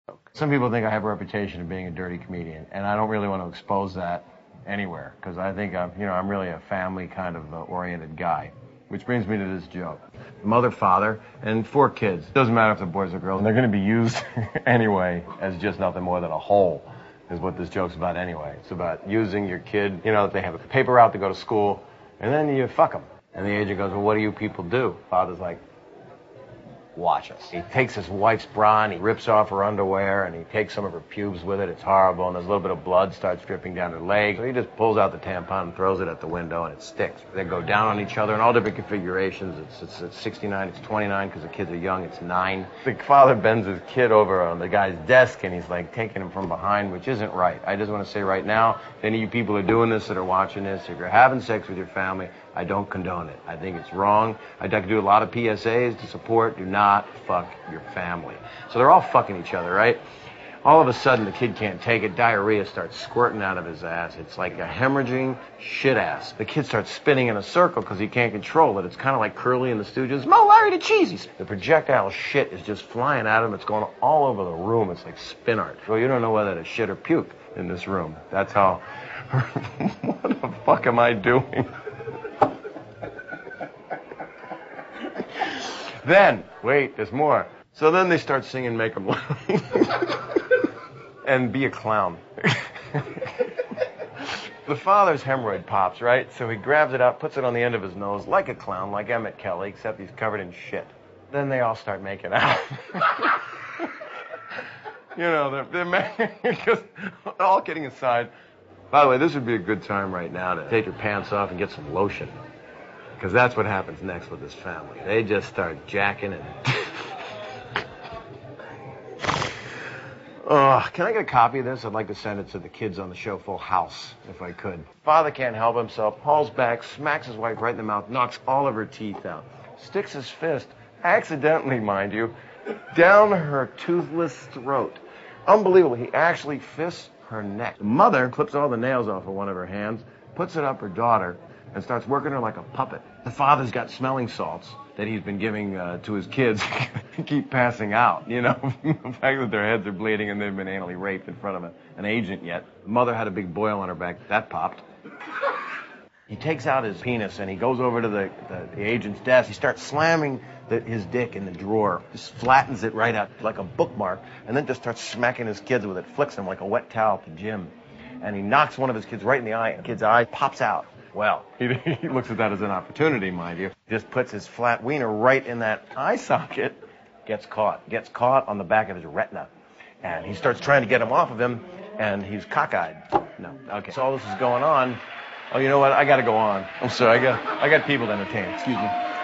Some people think I have a reputation of being a dirty comedian, and I don't really want to expose that anywhere, because I think I'm really a family kind of oriented guy. Which brings me to this joke. Mother, father, and 4 kids. Doesn't matter if they're boys or girls. And they're going to be used anyway as just nothing more than a hole, is what this joke's about anyway. It's about using your kid. You know, they have a paper route to go to school, and then you fuck them. And the agent goes, well, what do you people do? Father's like, watch us. He takes his wife's bra and he rips off her underwear and he takes some of her pubes with it. It's horrible, and there's a little bit of blood starts dripping down her leg. So he just pulls out the tampon and throws it at the window, and it sticks. They go down on each other in all different configurations. It's 69, it's 29 because the kids are young, it's 9. The father bends his kid over on the guy's desk and he's like taking him from behind, which isn't right. I just want to say right now, if any of you people are doing this that are watching this, if you're having sex with your family, I don't condone it. I think it's wrong. I'd like to do a lot of PSAs to support. Do not fuck your family. So they're all fucking each other, right? All of a sudden, the kid can't take it. Diarrhea starts squirting out of his ass. It's like a hemorrhaging shit ass. The kid starts spinning in a circle because he can't control it. It's kind of like Curly and the Stooges. Mo, Larry, the Cheesies. The projectile shit is just flying at him. It's going all over the room. It's like spin art. Well, you don't know whether to shit or puke in this room. That's how... What the fuck am I doing? Then, wait, there's more. So then they start singing Make 'Em Laugh. And be a clown. The father's hemorrhoid pops, right? So he grabs it out, puts it on the end of his nose, like a clown, like Emmett Kelly, except he's covered in shit. Then they all start making out. You know, they're all kidding aside. By the way, this would be a good time right now to take your pants off and get some lotion. Because that's what happens next with this family. They just start jacking and... Can I get a copy of this? I'd like to send it to the kids on the show Full House, if I could. Father can't help himself, hauls back, smacks his wife right in the mouth, knocks all of her teeth out, sticks his fist, accidentally, mind you, down her toothless throat. Unbelievable. He actually fists her neck. The mother clips all the nails off of one of her hands, puts it up her daughter, and starts working her like a puppet. The father's got smelling salts that he's been giving to his kids keep passing out, you know. The fact that their heads are bleeding and they've been anally raped in front of an agent yet. The mother had a big boil on her back. That popped. He takes out his penis and he goes over to the agent's desk. He starts slamming his dick in the drawer. Just flattens it right out like a bookmark, and then just starts smacking his kids with it, flicks them like a wet towel to Jim. And he knocks one of his kids right in the eye, and the kid's eye pops out. Well, he looks at that as an opportunity, mind you. Just puts his flat wiener right in that eye socket, gets caught on the back of his retina. And he starts trying to get him off of him, and he's cockeyed. No, okay. So all this is going on. Oh, you know what? I got to go on. I'm sorry. I got people to entertain. Excuse me.